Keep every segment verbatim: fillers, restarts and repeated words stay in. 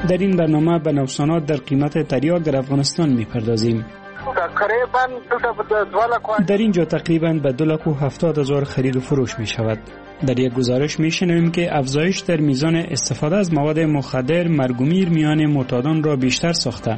در این برنامه به نوسانات در قیمت تریاک در افغانستان میپردازیم. در اینجا تقریباً به دو لک و هفتاد هزار خرید و فروش می شود. در یک گزارش می شنویم که افزایش در میزان استفاده از مواد مخدر مرگومیر میان معتادان را بیشتر ساخته.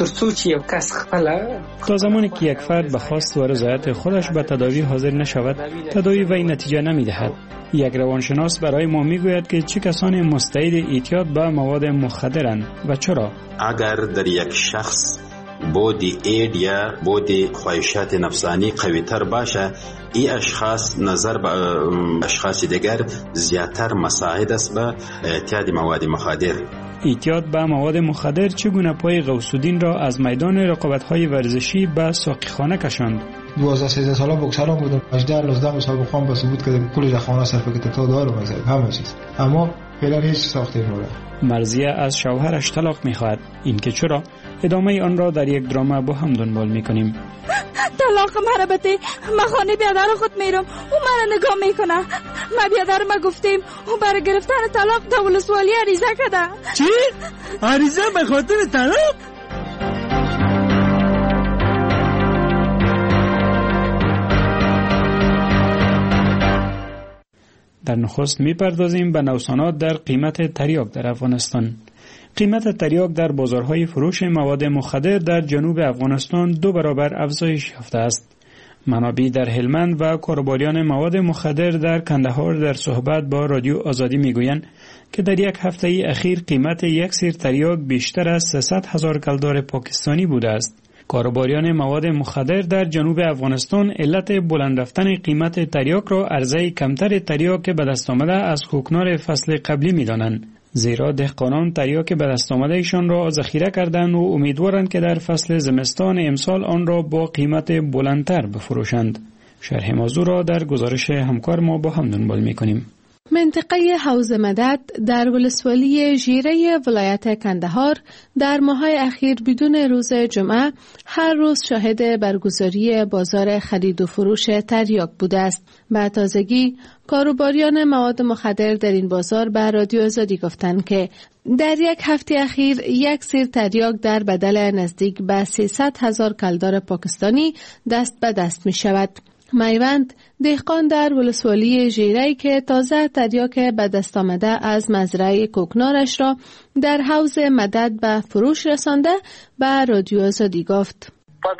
تا زمانی که یک فرد به خواست و رضایت خودش به تداوی حاضر نشود، تداوی وی نتیجه نمی دهد. یک روانشناس برای ما می گوید که چه کسانی مستعد اعتیاد به مواد مخدرند و چرا. اگر در یک شخص بود اید یا بود خواهشات نفسانی قوی تر باشه، این اشخاص نظر به اشخاص دیگر زیادتر مساعد است به اعتیاد مواد مخدر. اعتیاد به مواد مخدر چگونه پای غوث الدین را از میدان رقابت‌های ورزشی به ساقیخانه کشاند؟ دوازده سیزده ساله بوکسران بودم، هجده نوزده مسابقه به ثبوت کردم پول خانه صرف کردم تا دارو مزید همه چیز، اما فعلا هیچ ساخته نمی‌کنه. مرضیه از شوهرش طلاق می‌خواهد. این که چرا؟ ادامه آن را در یک دراما با هم دنبال می‌کنیم. طلاق مرا بده، من خانه بیادر خود میرم، او مرا نگاه میکنه. ما بیادر ما گفتیم او برای گرفتن طلاق تا ولسوالی عریضه کرده. چی؟ عریضه به خاطر طلاق؟ در نخست میپردازیم به نوسانات در قیمت تریاک در افغانستان. قیمت تریاک در بازارهای فروش مواد مخدر در جنوب افغانستان دو برابر افزایش یافته است. منابع در هلمند و کاروباریان مواد مخدر در کندهار در صحبت با رادیو آزادی میگویند که در یک هفته اخیر قیمت یک سیر تریاک بیشتر از سیصد هزار کلدار پاکستانی بوده است. کاروباریان مواد مخدر در جنوب افغانستان علت بلند رفتن قیمت تریاک را عرضه کمتر تریاک به دست آمده از کوکنار فصل قبلی می‌دانند، زیرا دهقانان تریاک به دست آمده ایشان را ذخیره کردند و امیدوارند که در فصل زمستان امسال آن را با قیمت بلندتر بفروشند. شرح موضوع را در گزارش همکار ما با هم دنبال می‌کنیم. منطقه حوض مدد در ولسوالی ژیره ولایت کندهار در ماه‌های اخیر بدون روز جمعه هر روز شاهد برگزاری بازار خرید و فروش تریاک بوده است. به تازگی کاروباریان مواد مخدر در این بازار به رادیو آزادی گفتند که در یک هفته اخیر یک سیر تریاک در بدل نزدیک به سیصد هزار کلدار پاکستانی دست به دست می شود. میوند دهقان در ولسوالی ژیره که تازه تریاک به دست آمده از مزرعه کوکنارش را در حوض مدد به فروش رسانده به رادیو آزادی گفت: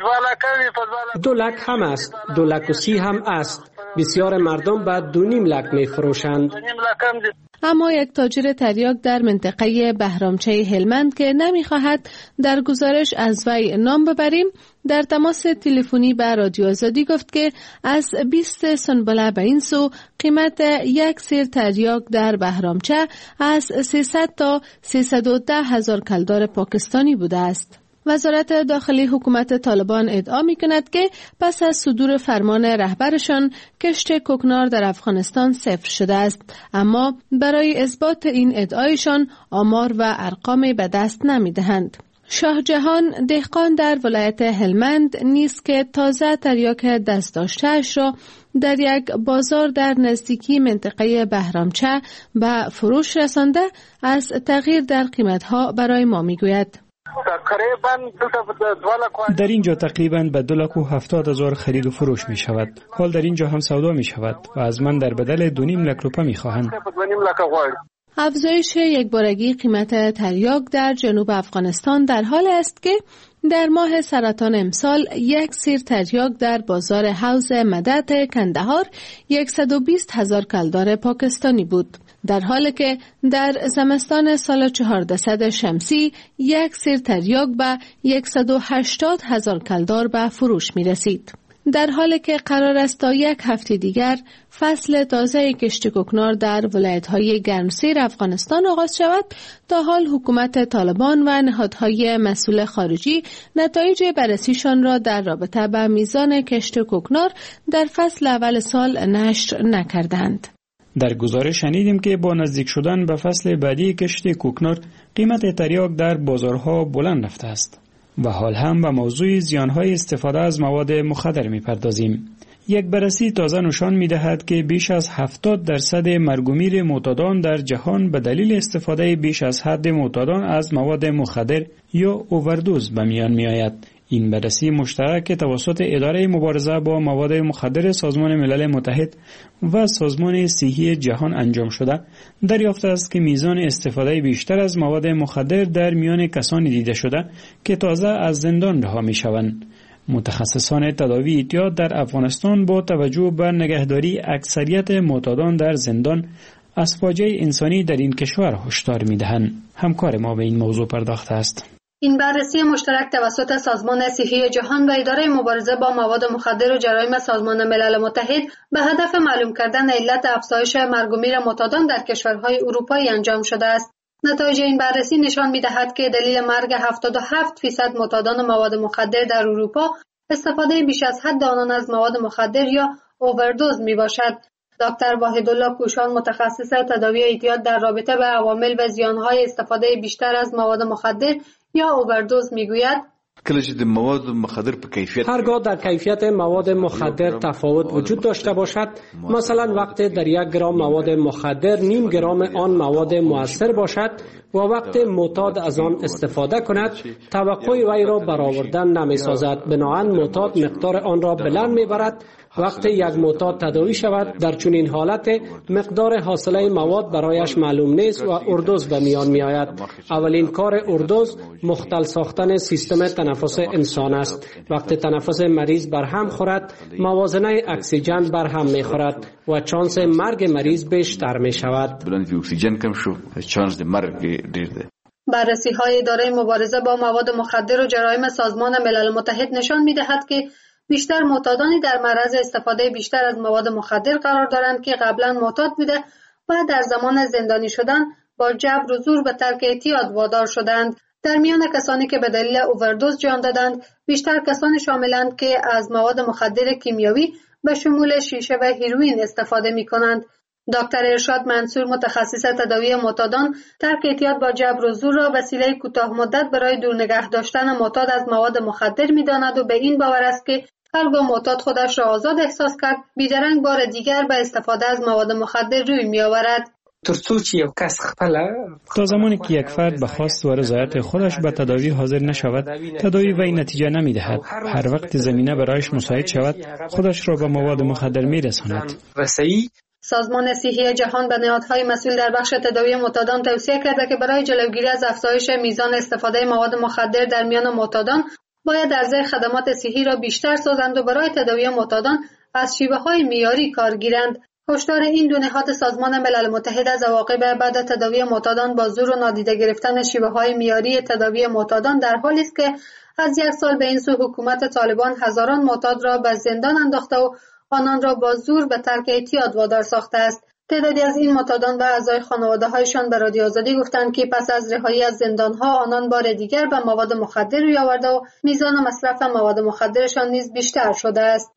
دو لک هم است، دو لک و سی هم است. بسیار مردم به دو نیم لک می فروشند. اما یک تاجر تریاک در منطقه بهرامچه هلمند که نمی‌خواهد در گزارش از وی نام ببریم در تماس تلفنی به رادیو آزادی گفت که از بیست سنبله به این سو قیمت یک سیر تریاک در بهرامچه از سیصد تا سیصد و ده هزار کلدار پاکستانی بوده است. وزارت داخلی حکومت طالبان ادعا می کند که پس از صدور فرمان رهبرشان کشت کوکنار در افغانستان صفر شده است، اما برای اثبات این ادعایشان آمار و ارقام به دست نمی دهند. شاه جهان دهقان در ولایت هلمند نیز که تازه تریاک دست داشته‌اش را در یک بازار در نزدیکی منطقه بهرامچه به فروش رسانده از تغییر در قیمت‌ها برای ما می‌گوید. در اینجا تقریباً به دو لک و هفتاد هزار خرید و فروش می شود. حال در اینجا هم سودا می شود و از من در بدل دو نیم لک روپه می خواهند. افزایش یکبارگی قیمت تریاک در جنوب افغانستان در حال است که در ماه سرطان امسال یک سیر تریاک در بازار حوض مدد کندهار صد و بیست هزار کلدار پاکستانی بود، در حالی که در زمستان سال چهاردهصد شمسی یک سیر تریاک به صد و هشتاد هزار کلدار به فروش می رسید. در حالی که قرار است تا یک هفته دیگر فصل تازه کشت کوکنار در ولایت‌های گرمسیر افغانستان آغاز شود، تا حال حکومت طالبان و نهادهای مسئول خارجی نتایج بررسیشان را در رابطه با میزان کشت کوکنار در فصل اول سال نشر نکردند. در گزارش شنیدیم که با نزدیک شدن به فصل بعدی کشت کوکنار قیمت تریاک در بازارها بلند رفته است و حال هم به موضوع زیانهای استفاده از مواد مخدر می‌پردازیم. یک بررسی تازه نشان می‌دهد که بیش از هفتاد درصد مرگ و میر معتادان در جهان به دلیل استفاده بیش از حد معتادان از مواد مخدر یا اووردوز به میان می‌آید. این بررسی مشترک توسط اداره مبارزه با مواد مخدر سازمان ملل متحد و سازمان صحی جهان انجام شده دریافت است که میزان استفاده بیشتر از مواد مخدر در میان کسانی دیده شده که تازه از زندان رها می‌شوند. متخصصان تداوی اعتیاد در افغانستان با توجه به نگهداری اکثریت معتادان در زندان از فاجعه انسانی در این کشور هشدار می‌دهند. همکار ما به این موضوع پرداخته است. این بررسی مشترک توسط سازمان صحی جهان و اداره مبارزه با مواد مخدر و جرایم سازمان ملل متحد به هدف معلوم کردن علت افزایش مرگ و میر معتادان در کشورهای اروپایی انجام شده است. نتایج این بررسی نشان می‌دهد که دلیل مرگ هفتاد و هفت درصد معتادان مواد مخدر در اروپا استفاده بیش از حد آنان از مواد مخدر یا اووردوز میباشد. دکتر واحدالله کوشان متخصص تداوی اعتیاد در رابطه با عوامل و زیانهای استفاده بیشتر از مواد مخدر یا اووردوز میگوید هرگاه در کیفیت مواد مخدر تفاوت وجود داشته باشد، مثلا وقتی در یک گرم مواد مخدر نیم گرم آن مواد مؤثر باشد و وقت معتاد از آن استفاده کند، توقع وی را برآوردن نمی سازد. بنابراین معتاد مقدار آن را بلند می برد. وقتی یک معتاد تداوی شود در چنین حالت مقدار حاصله مواد برایش معلوم نیست و اووردوز به میان می آید. اولین کار اووردوز مختل ساختن سیستم تنفس انسان است. وقتی تنفس مریض برهم خورد، موازنه اکسیژن برهم می خورد و چانس مرگ مریض بیشتر می شود. بررسی های اداره مبارزه با مواد مخدر و جرایم سازمان ملل متحد نشان می دهد که بیشتر معتادانی در معرض استفاده بیشتر از مواد مخدر قرار دارند که قبلا معتاد بوده و در زمان زندانی شدن با جبر و زور به ترک اعتیاد وادار شدند. در میان کسانی که به دلیل اووردوز جان دادند، بیشتر کسانی شاملند که از مواد مخدر کیمیایی به شمول شیشه و هیروئین استفاده می کنند. دکتر ارشاد منصور متخصص تداوی معتادان ترک اعتیاد با جبر و زور را وسیله کوتاه مدت برای دور نگه داشتن معتاد از مواد مخدر می داند و به این باور است که هرگاه معتاد خودش را آزاد احساس کرد، بیدرنگ بار دیگر به استفاده از مواد مخدر روی می آورد. تا زمانی که یک فرد به خواست و رضایت خودش به تداوی حاضر نشود، تداوی وی نتیجه نمی دهد. هر وقت زمینه برایش مساعد شود، خودش را به مواد مخدر می رساند. سازمان صحی جهان به نهادهای مسئول در بخش تداوی معتادان توصیه کرده که برای جلوگیری از افزایش میزان استفاده مواد مخدر در میان معتادان باید عرضه خدمات صحی را بیشتر سازند و برای تداوی معتادان از شیوه‌های معیاری کار گیرند. هشدار این دو نهاد سازمان ملل متحد از عواقب بعد تداوی معتادان با زور و نادیده گرفتن شیوه‌های معیاری تداوی معتادان در حالی است که از یک سال به این سو حکومت طالبان هزاران معتاد را به زندان انداخته و آنان را با زور به ترک اعتیاد وادار ساخته است. تعدادی از این معتادان و اعضای خانواده‌هایشان به رادیو آزادی گفتند که پس از رهایی از زندان‌ها آنان بار دیگر به مواد مخدر روی آورده و میزان مصرف مواد مخدرشان نیز بیشتر شده است.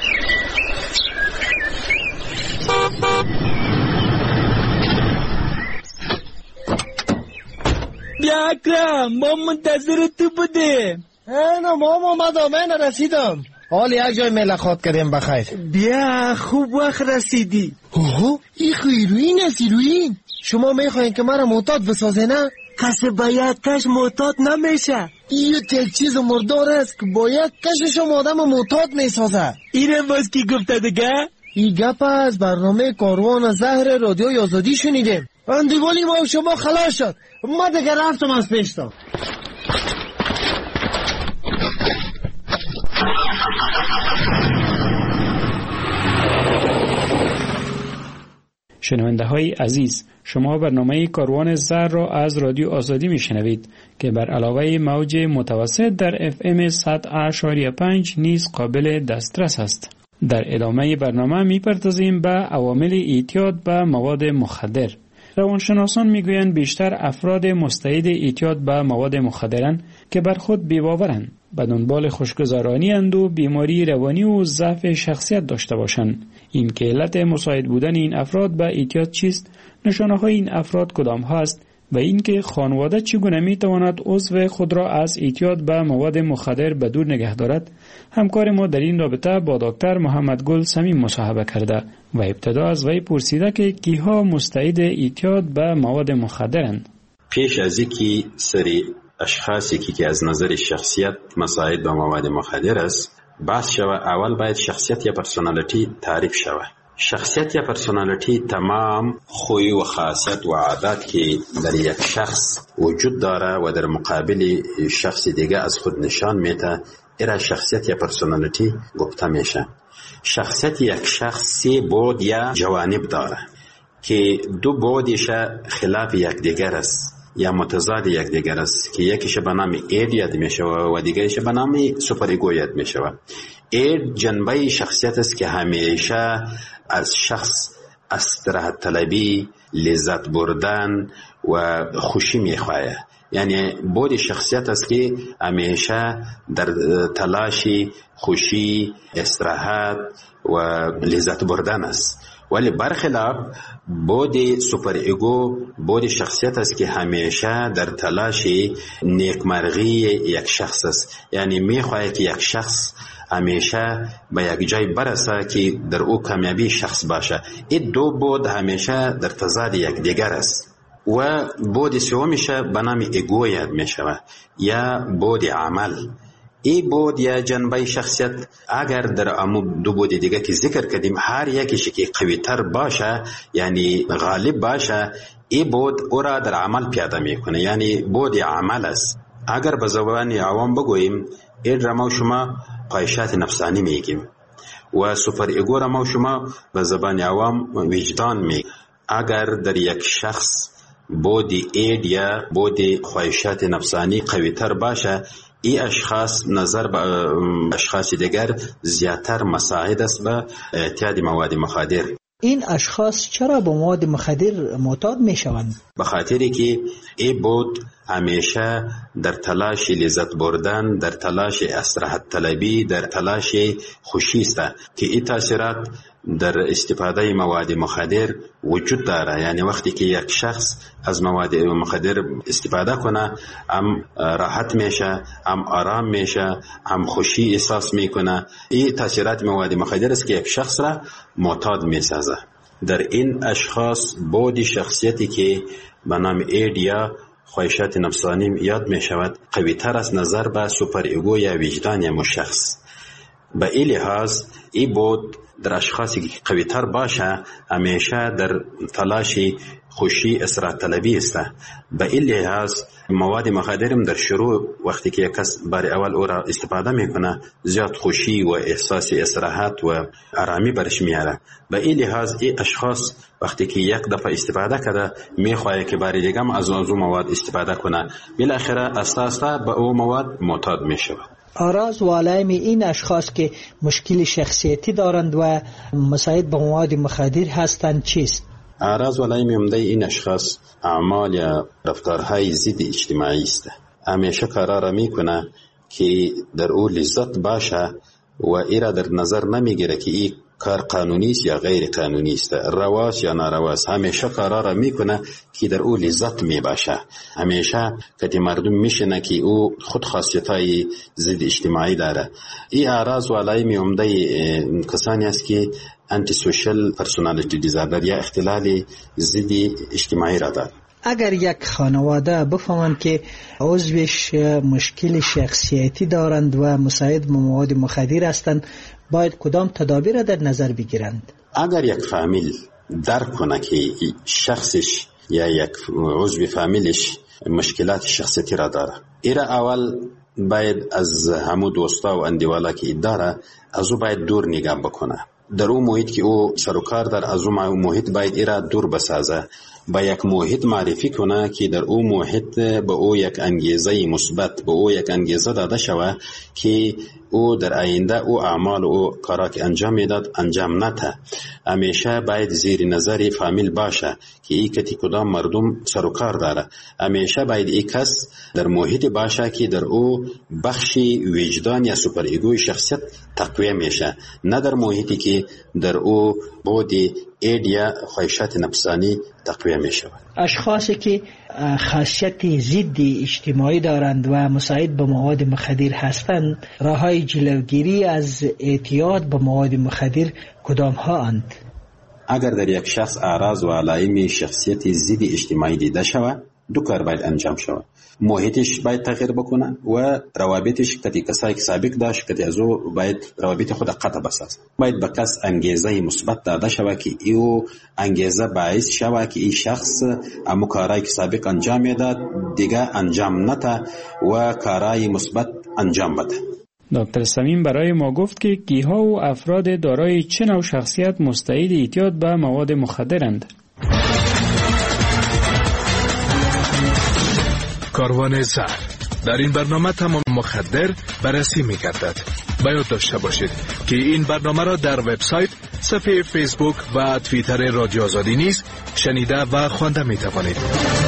بیا اکرم، ما منتظر تو بودیم. اینا ما اومدم، من رسیدم. حال یک جای ملاقات کردیم بخیر. بیا خوب وقت رسیدی. اوه این هیروئین است. هیروئین شما میخواین که مرا معتاد بسازه نه؟ کسی باید کش معتاد نمیشه. این یک چیز مردار است که باید کشش آدم معتاد میسازه. اینه باز کی گفته دیگه؟ این گپ از برنامه کاروان زهر رادیوی آزادی شنیدیم. اندیوالی ما شما خلاص شد. ما دیگه رفتم از پیشتا. شنونده های عزیز، شما برنامه کاروان زهر را از رادیو آزادی می شنوید که بر علاوه موج متوسط در اف ام صد و پنج نیز قابل دسترس است. در ادامه برنامه می پردازیم به عوامل اعتیاد به مواد مخدر. روانشناسان می گویند بیشتر افراد مستعد اعتیاد به مواد مخدرند که بر خود بی‌باورند، به دنبال خوشگذرانی اند و بیماری روانی و ضعف شخصیت داشته باشند. این که علت مساعد بودن این افراد به اعتیاد چیست، نشانه های این افراد کدام هست و اینکه خانواده چگونه می تواند عضو خود را از اعتیاد به مواد مخدر به دور نگه دارد، همکار ما در این رابطه با دکتر محمد گل صمیم مصاحبه کرده و ابتدا از وی پرسیده که کیها مستعد اعتیاد به مواد مخدرند. پیش از اینکه سری اشخاصی که از نظر شخصیت مساعد به مواد مخدر است بحث شود، اول باید شخصیت یا پرسونالیتی تعریف شود. شخصیت یا پرسونالیتی تمام خوی و خاصیت و عادات که در یک شخص وجود داره و در مقابل شخص دیگه از خود نشان میده، ایرا شخصیت یا پرسونالیتی گفته میشه. شخصیت یک شخص سه بعد یا جوانب داره که دو بعدش خلاف یک دیگر است یا متضاد یک دیگر است که یکیش به نام اید یاد میشه و دیگرش به نام سوپر ایگو یاد میشه. اید جنبه شخصیت است که همیشه از شخص استراحت طلبی، لذت بردن و خوشی میخواه. یعنی بود شخصیت است که همیشه در تلاشی خوشی، استراحت و لذت بردن است. ولی برخلاف بود سوپر ایگو بود شخصیت است که همیشه در تلاش نیکمرغی یک شخص است. یعنی میخواهد که یک شخص همیشه به یک جای برسه که در او کامیابی شخص باشه. این دو بود همیشه در تضاد یک دیگر است. و بود سومش به نام ایگو یاد می شود یا بود عمل. این بود یا جنبه شخصیت اگر در امو دو بود دیگه که ذکر کردیم هر یکیش که قوی تر باشه یعنی غالب باشه، این بود او را در عمل پیاده میکنه، یعنی بود عمل است. اگر به زبان عوام بگوییم این را ما شما خواهشات نفسانی میگیم و سوپر ایگو را ما شما به زبان عوام وجدان میگیم. اگر در یک شخص بود اید یا بود خواهشات نفسانی قوی تر باشه، این اشخاص نظر به اشخاص دیگر زیادتر مساعد است به اعتیاد مواد مخدر. این اشخاص چرا به مواد مخدر معتاد می شوند؟ به خاطری که این بود همیشه در تلاش لذت بردن، در تلاش استراحت طلبی، در تلاش خوشی است که این تاثیرات در استفاده مواد مخدر وجود داره. یعنی وقتی که یک شخص از مواد مخدر استفاده کنه هم راحت میشه، هم آرام میشه، هم خوشی احساس میکنه. این تاثیرات مواد مخدر است که یک شخص را معتاد میسازه. در این اشخاص بود شخصیتی که به نام اید یا خواهشات نفسانی یاد می شود قوی تر از نظر به سوپر ایگو یا وجدان یا مشخص. به این لحاظ این بود در اشخاصی که قوی تر باشه همیشه در تلاشی خوشی استراحت طلبی است. به این لحاظ مواد مخدرم در شروع وقتی که یک کس برای اول او را استفاده میکنه زیاد خوشی و احساس استراحت و آرامی برش میاره. به این لحاظ این اشخاص وقتی که یک دفعه استفاده کرده میخواه که برای دیگه هم از اون مواد استفاده کنه، بالاخره اساسا به او مواد معتاد میشه. آراز و علائم این اشخاص که مشکل شخصیتی دارند و مساعد به مواد مخدر هستند چیست؟ اعراض و علائم عمده این اشخاص اعمال یا رفتارهای ضد اجتماعی است. همیشه کارا را میکنه که در او لذت باشه و ایرا در نظر نمیگیره که این کار قانونی است یا غیر قانونی است، رواست یا نارواست. همیشه کارا را میکنه که در او لذت میباشه. همیشه که مردم میشنه که او خود خاصیتای ضد اجتماعی داره. این اعراض و علائم عمده کسانی است که انتی سوشل پرسونالیتی دیزاردر یا اختلال ضد اجتماعی را دارد. اگر یک خانواده بفهمند که عضوش مشکل شخصیتی دارند و مساعد به مواد مخدر هستند، باید کدام تدابیر را در نظر بگیرند؟ اگر یک فامیل درک کنه که شخصش یا یک عضو فامیلش مشکلات شخصیتی را داره، ایرا اول باید از همو دوستا و اندیوالا که داره از او باید دور نگاه بکنه. در او محیط که او سروکار در از او محیط باید ایرا دور بسازه، با یک محیط معرفی کنه که در او محیط به او یک انگیزه مثبت، به او یک انگیزه داده شوه که او در آینده او اعمال او کارا که انجام میداد انجام نده. همیشه باید زیر نظر فامیل باشه که ای کتی کدام مردم سروکار داره. همیشه باید ای کس در محیط باشه که در او بخشی وجدان یا سوپر ایگوی شخصیت تقویه میشه، نه در محیطی که در او بود اید یا خواهشات نفسانی تقویه می شود. اشخاصی که خاصیت ضد اجتماعی دارند و مساعد به مواد مخدر هستند، راههای جلوگیری از اعتیاد به مواد مخدر کدام ها اند؟ اگر در یک شخص اعراض و علائم شخصیت ضد اجتماعی دیده شود، دو کار باید انجام شود. محیطش باید تغییر بکنه و روابطش که کسایی که سابق داشت که از او باید روابط خود قطع بسازه. باید به کس انگیزه مثبت داده شود که ایو انگیزه باعث شود که این شخص امو کارایی که سابق انجام میداد دیگه انجام نده و کارای مثبت انجام بده. دکتر صمیم برای ما گفت که کیها و افراد دارای چه نوع شخصیت مستعد اعتیاد به مواد مخدرند. کاروان زهر در این برنامه تمام مخدر بررسی می گردد. باید داشته باشید که این برنامه را در وبسایت، صفحه فیسبوک و توییتر رادیو آزادی نیز شنیده و خوانده می توانید.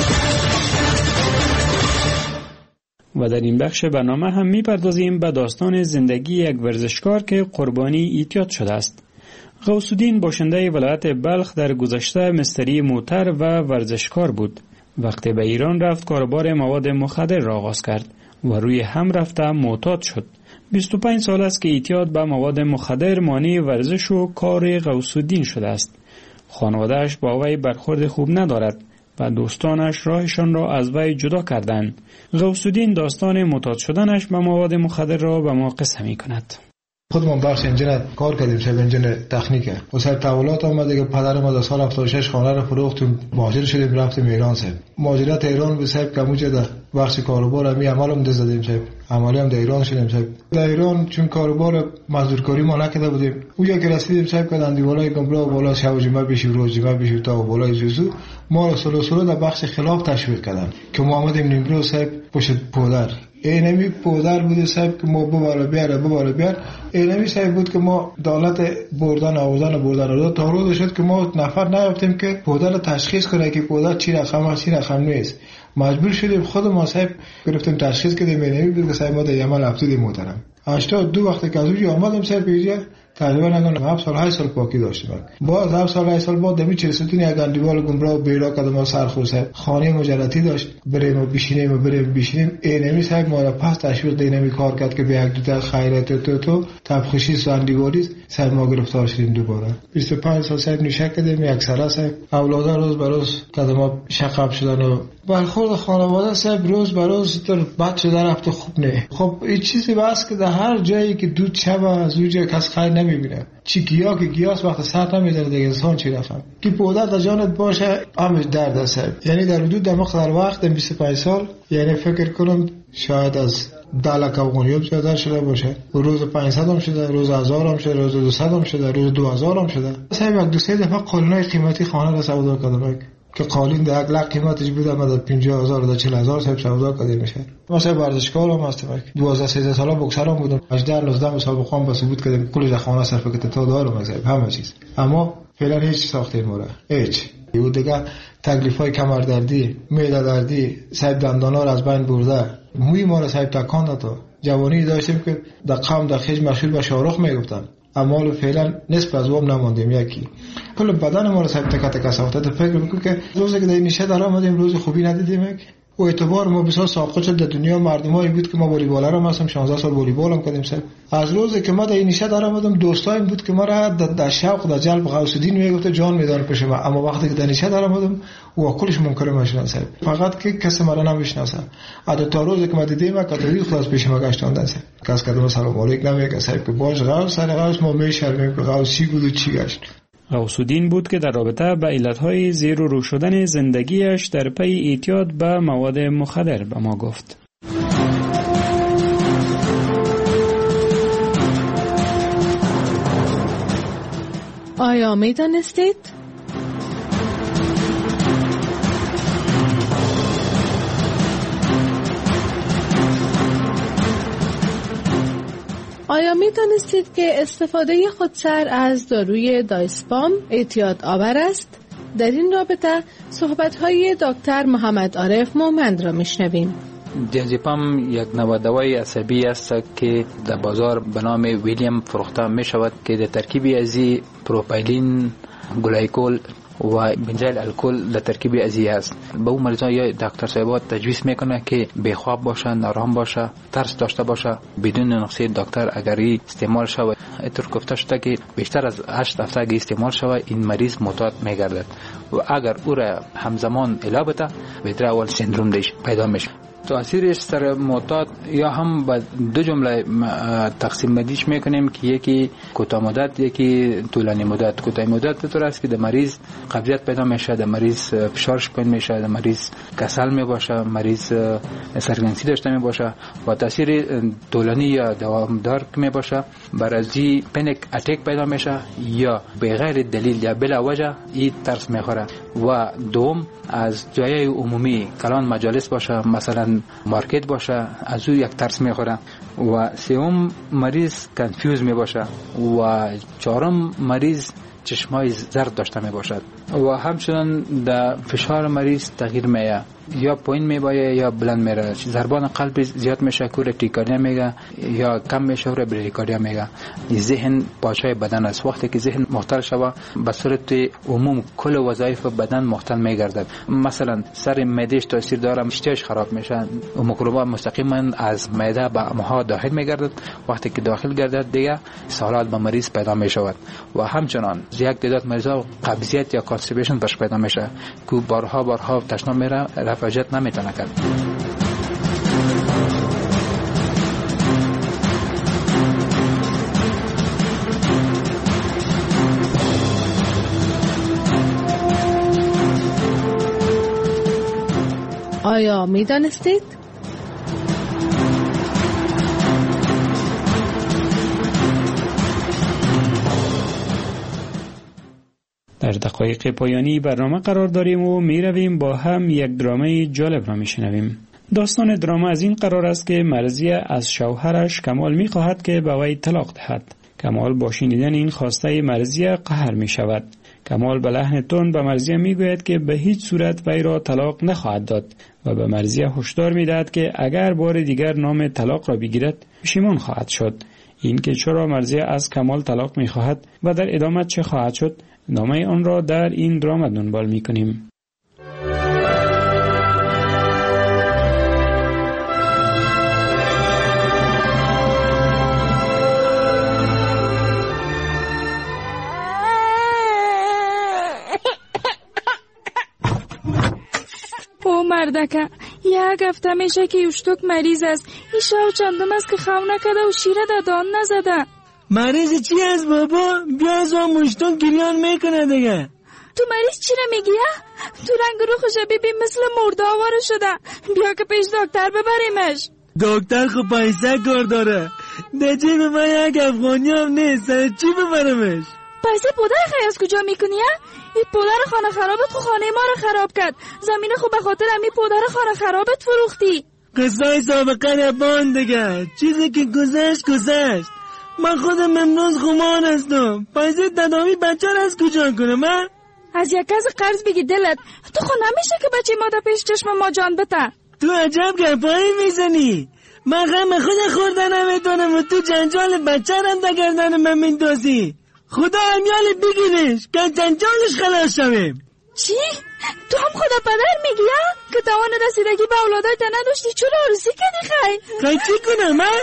و در این بخش برنامه هم می پردازیم به داستان زندگی یک ورزشکار که قربانی اعتیاد شده است. غوث الدین باشنده ولایت بلخ در گذشته مستری موتر و ورزشکار بود. وقتی به ایران رفت کاروبار مواد مخدر را آغاز کرد و روی هم رفته معتاد شد. بیست و پنج سال است که اعتیاد به مواد مخدر مانع ورزش و کار غوث الدین شده است. خانواده‌اش با وی برخورد خوب ندارد و دوستانش راهشان را از وی جدا کردند. غوث الدین داستان معتاد شدنش به مواد مخدر را به ما قصه می کند. خودمون بخش انجین کار کردیم، شب انجین تکنیکه. و سر تحولات آمده که پدر ما در سال هفتاد و شش خانه رو فروختیم، مهاجر شدیم رفتیم ایران. سب مهاجرت ایران به سب کموجه در بخش کاروبار همی عملم ده زدیم. سب عملی هم در ایران شدیم. سب در ایران چون کاروبار مزدورکاری ما نکرده بودیم، اونجا که رسیدیم سب کردن دیوالای گمراه بالا شب جمعه بشی روز جمعه بشی تا بالای زوزو ما رو سلو سلو در بخش خلاف تشویق کردن که ما آمدیم نیمرو سب پشت پودر. اینمی پودر بود صاحب که ما بباره بیاره بباره بیار. اینمی صاحب بود که ما دولت بردن آوردن و بردن رو تا روز شد که ما نفر نیافتیم که پودر تشخیص کنه که پودر چی رقم است چی رقم نیست. مجبور شدیم خود ما صاحب گرفتیم تشخیص کردیم. اینمی بود که صاحب ما در یمن افتادیم محترم. هشتاد دو وقتی که از اونجا آمدیم صاحب اینجا تقریبا الان هفت سال هشت سال پاکی داشتیم. باز هفت سال هشت سال بعد دمی چهلستون یک اندیوال گمراه و بیرا کدم ما سرخوش خانه مجردی داشت. بریم و بشینیم و بریم بشینیم. اینمی صاحب ما را پس تشویق دینمی کار کرد که به یک دو تا خیرات تو تو تبخشی ساندیواری صاحب ما گرفتار شدیم دوباره. بیست و پنج سال صاحب نشه کردیم. یک ساله صاحب اولادا روز به روز کدم شقاب شدن و برخورد خانواده صاحب روز به روز در بد شده رفت خوب نه. خب این چیزی بس که در هر جایی که دود شب از اونجا کس خیر نمیبینه. چی گیاه که گیاس وقت ساعت نمیداره دیگه انسان چی رفت که پودر در جانت باشه همش درد است. یعنی در حدود در مقدار وقت بیست و پنج سال یعنی فکر کنم شاید از ده لک افغانیوم زیاده شده باشه. روز پانصد هم شده، روز هزار هم شده، روز دویست هم شده، روز دو هزار هم شده. صاحب یک دو سه دفعه قالونای قیمتی خانه را سودا کردم که قالین در یک لک قیمتش بود اما در پنجاه هزار تا چهل هزار صاحب سودا کرده میشه. مثلا ورزشکارم هستم. دوازده سیزده ساله بوکسرم بودم. هجده نوزده مسابقه به ثبوت کردم کل خانه صرف کردم تا دارم صاحب همه چیز. اما فعلا هیچ ساخته مورا هیچ. یه دیگه تکلیفای کمر دردی، معده دردی، صاحب دندانا را از بین برده. موی ما را صاحب تکان داد. جوانی داشتیم که در قوم در خیج مشهور به شاهرخ میگفتن. اما فعلا نصف از وام نماندیم. یکی کل بدن ما را صاحب تک تک ساخته. تو فکر میکنی که روزی که در نیشه در آمدیم روز خوبی ندیدیم. و اعتبار ما بسیار ساقط شد در دنیا. مردمایی بود که ما والیبال را مثلا شانزده سال والیبال هم کردیم. صاحب از روزی که ما در نیشه در آمدیم دوستایم بود که ما را در شوق در جلب غوث الدین میگفت جان میدان پیش ما. اما وقتی که در نیشه در آمدیم و کلش منکر میشناسه. فقط که کسی ما را نمیشناسه. ادا تا روزی که ما دیدیم ما کاتولیک خلاص پیش ما گشتاندن. کس کدوم سلام علیک نمیگه. صاحب که باش غوث سر غوث ما میشرمیم که غوث چی بود و چی گشت. غوث الدین بود که در رابطه با علتهای زیر و رو شدن زندگیش در پی اعتیاد به مواد مخدر به ما گفت. آیا می دانستید؟ آیا می دانستید که استفاده خودسر از داروی دایسپام اعتیاد آور است؟ در این رابطه صحبت‌های دکتر محمد عارف مومند را میشنویم. دیازپام یک نوادوای عصبی است که در بازار به نام ویلیام فروخته می شود که در ترکیبی ازی پروپایلین، گلایکول و بنزل الکل در ترکیب ازی است. به اون مریضا یا دکتر صاحبات تجویز میکنه که بیخواب باشه، نارام باشه، ترس داشته باشه. بدون نقشه دکتر اگری استعمال شود، اینطور گفته شده که بیشتر از هشت هفته اگه استعمال شود این مریض معتاد میگردد و اگر او را همزمان علاج بده بهتر اول سندروم دیش پیدا میشه. تاثیرش سر معتاد یا هم با دو جمله تقسیم بندیش میکنیم که یکی کوتاه مدت یکی طولانی مدت. کوتاه مدت طور است که در مریض قبضیت پیدا میشه، در مریض فشارش پایین میشه، در مریض کسل میباشه، مریض سرگرمی داشته میباشه. و تاثیر طولانی یا دوامدار که میباشه برازی پنیک اتاک پیدا میشه یا به غیر دلیل یا بلا وجه این ترس میخوره. و دوم از جای عمومی کلان مجالس باشه، مثلا مارکت باشه، از او یک ترس میخوره. و سوم مریض کنفیوز می باشه و چهارم مریض چشمای زرد داشته می باشد و همچنان در فشار مریض تغییر میه، یا پایین میبایه یا بلند میره. ضربان قلب زیاد میشه که ورتیکارdia میگه، یا کم میشه و بریکاردیا میگه. ذهن پاچای بدن است. وقتی که ذهن مختل شوه به صورت عموم کل وظایف بدن مختل میگردد. مثلا سر معدهش تاثیر داره، اشتهاش خراب میشه، میکروبا مستقیما از معده به امعا داخل میگردد. وقتی که داخل گردد دیگه سالات به مریض پیدا میشود. و همچنان یک تعداد مریضا قبضیت یا کانستیپیشن برش پیدا میشه که بارها بارها تشنج میره، رفاجت نمیتونه کرد. آیا میدانستید؟ در دقایق پایانی برنامه قرار داریم و می رویم با هم یک درامه جالب را می شنویم. داستان درامه از این قرار است که مرضیه از شوهرش کمال می خواهد که به وی طلاق دهد. کمال با شنیدن این خواسته مرضیه قهر می شود. کمال به لحن تند به مرضیه می گوید که به هیچ صورت وی را طلاق نخواهد داد و به مرضیه هشدار می دهد که اگر بار دیگر نام طلاق را بگیرد پشیمان خواهد شد. این که چرا مرضیه از کمال طلاق می خواهد و در ادامه چه خواهد شد، نامه آن را در این درام دنبال می کنیم. او مردکه یک هفته میشه که یوشتوک مریض است. این شو چندم است که خو نکده و شیره دادان نزده. مریض چی است بابا؟ بیا از اون مشتون گریان میکنه دیگه. تو مریض چی را میگی؟ تو رنگ روخش ببین مثل مرده آواره شده. بیا که پیش دکتر ببریمش. دکتر خب پیسه کار داره. ده جیب من یک افغانی هم نیست، سر چی ببرمش؟ پیسه پدر خیلی از کجا میکنی؟ این پدر خانه خرابت خو خانه ما رو خراب کرد. زمین خو به خاطر امی پدر خانه خرابت فروختی. قصای سابقه نبان دیگه. چیزی که گذشت گذشت. من خودم امروز خمان هستم. پیسه تداوی بچه را از کجا کنم من؟ از یک کس قرض بگی دلت. تو خود نمیشه که بچه ما در پیش چشم ما جان بته. تو عجب گپایی میزنی. من غم خود خورده نمیتونم و تو جنجال بچه رم در گردن من میندازی. خدا امیال بگیرش که جنجالش خلاص شویم. چی؟ تو هم خدا پدر میگی ها؟ که توان رسیدگی به اولادای تا نداشتی چرا عروسی کردی خی؟ خی چی کنم من؟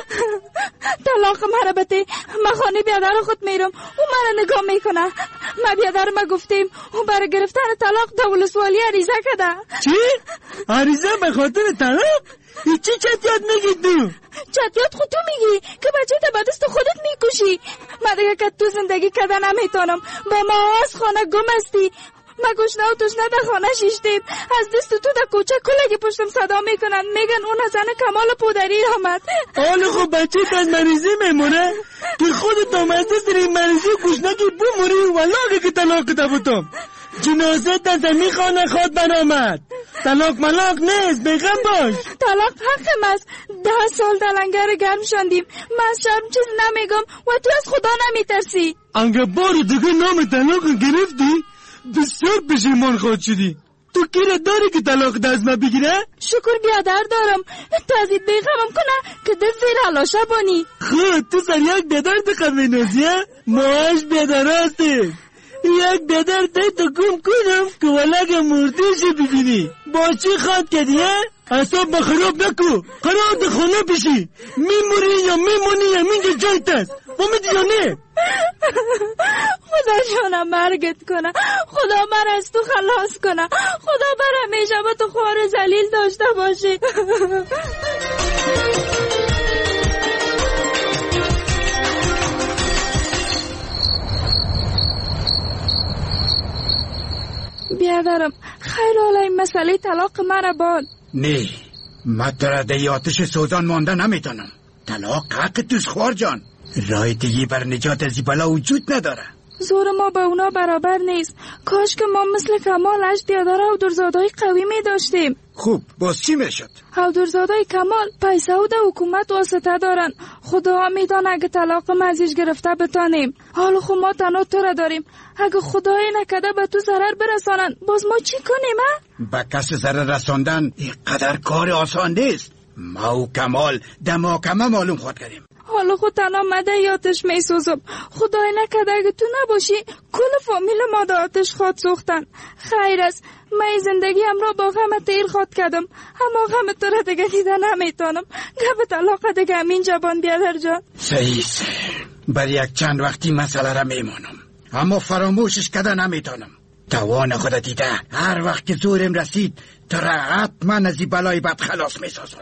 طلاق مرا بده. من خانه بیادر خود میرم. او مرا نگاه میکنه. من بیادر ما گفتیم او برای گرفتن طلاق دول سوالی عریضه کده. چی؟ عریضه به خاطر طلاق؟ ای چی چطیات میگی تو؟ چطیات خود تو میگی که بچه تا به دست خودت میکشی. من دیگه که تو زندگی کده نمیتونم. به ما از خانه گم استی. ما گشنه و تشنه در خانه شیشتیم. از دست تو در کوچه کلگی پشتم صدا میکنن میگن اون زن کمال پودری آمد. حالا خب بچه از مریضی میمونه که خودت آمد دست در این مریضی گشنه که بموری ولاغه که طلاق دبوتم. جنازه تا زمین خانه خود برآمد. طلاق ملاق نیست، بگم باش. طلاق حقم است. ده سال در لنگر گرم شاندیم. من از شرم چیز نمیگم و تو از خدا نمیترسی. انگه بار دیگه نام طلاق گرفتی بسیار پشیمان خواهد شدی. تو کیره داری که طلاق دست ما بگیره؟ شکر بیادر دارم. تازید بیغمم کنه که دل زیر علاشه بانی. خود تو سر یک بیادر دقم بینوزیه؟ ماهاش بیادر هستی. یک بیادر تایی تو کم کنم که ولگ مردیش ببینی. با چی خواد کدیه؟ اصاب بخراب نکو. قرار ده خونه بشی. میموری یا میمونی یا منجا جایت است. فهمیدی یا نه؟ خدا جانم مرگت کنه. خدا من از تو خلاص کنه. خدا بر همیشه با تو خوار ذلیل داشته باشی. بیادرم خیلی حالا این مسئله طلاق مرا باد. نه من در ده آتش سوزان مانده نمیتونم. طلاق حق توش خوار جان. راه دیگه بر نجات از بلا وجود نداره. زور ما با اونا برابر نیست. کاش که ما مثل کمال اش بیادر و درزادای قوی می داشتیم. خوب باز چی میشد؟ او درزادای کمال پیسه و ده حکومت واسطه دارن. خدا میدان اگه طلاق مزیش گرفته بتانیم. حالا خود ما تنها تو را داریم. اگه خدای نکده به تو ضرر برسانن باز ما چی کنیم ها؟ به کس ضرر رساندن اینقدر کار آسان نیست. ما و کمال دماکمه معلوم خود کردیم. حالا خود تنها مده یاتش می سوزم. خدای نکده اگه تو نباشی کل فامیل ما دا آتش خواد سوختن. خیر است من زندگی هم را با غم تیر خواد کردم. اما غم تو را دیگه دیده نمیتونم. گب طلاق دیگه همین جبان بیادر جان. صحیح بر یک چند وقتی مسئله را میمانم اما فراموشش کده نمیتونم. توان خود دیده هر وقت که زورم رسید تو را حتما از این بلای بد خلاص میسازم.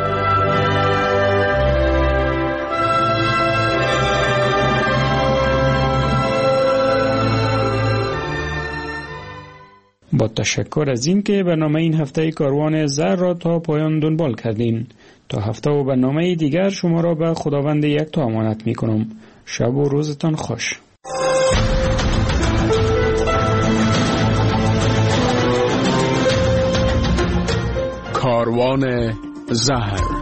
با تشکر از این که برنامه این هفته کاروان زر را تا پایان دنبال کردین. تا هفته و برنامه دیگر شما را به خداوند یک تا امانت می کنم. شب و روزتان خوش. کاروان زهر